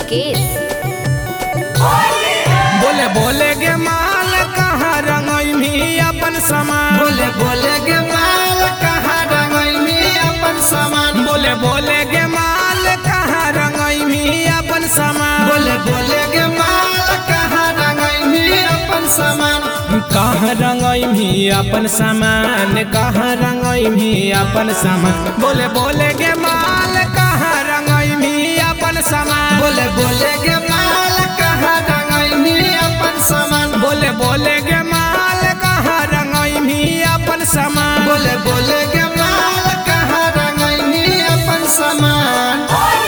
मुकेश। बोले बोले गे माल कहाँ रंगई अपन सामान। बोले बोले गे माल कहाँ रंगई अपन सामान। बोले बोले गे माल कहाँ रंगई अपन सामान। बोले बोले गे माल कहाँ रंगई अपन सामान। कहाँ रंगई अपन सामान, कहाँ रंगई अपन सामान। बोले बोले गे माल कहाँ रंगई अपन सामान। बोले बोले गे माल कहाँ रंगई अपन सामान। बोले बोले गे माल कहाँ रंगई अपन सामान। बोले बोले गे माल कहाँ रंगई अपन सामान।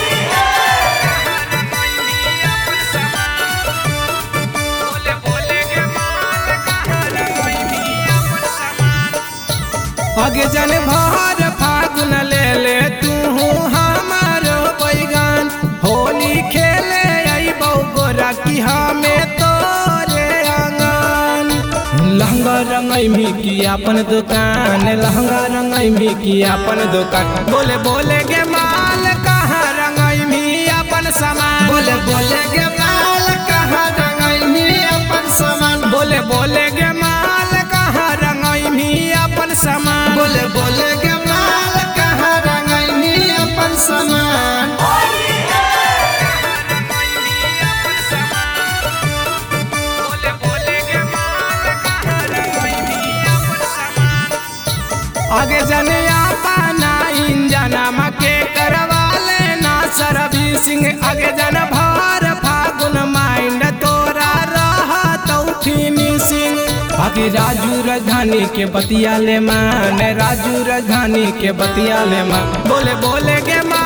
आगे जन भर फागुन ले ले तू हमारो बैगान। होली खेले अइबौ गोरा की हमें तोरे आंगन। लहंगा रंगई की अपन दुकान, लहंगा रंगई की अपन दुकान। बोले बोले गे माल कहाँ रंगई अपन सामान। बोले बोले गे माल कहाँ रंगई अपन सामान। बोले बोले गे माल कहाँ रंगई अपन सामान। बोले बोले गे माल कहाँ रंगई अपन सामान। आगे जने पाना इंजनमा के करवा लेना सर्विसिंग। आगे जन भर फागुन माइंड तोरा रहा तो फिनिशिंग। बाकी राजू राजधानी के बतिया ले मान, राजू राजधानी के बतिया ले मान। बोले बोले गे मान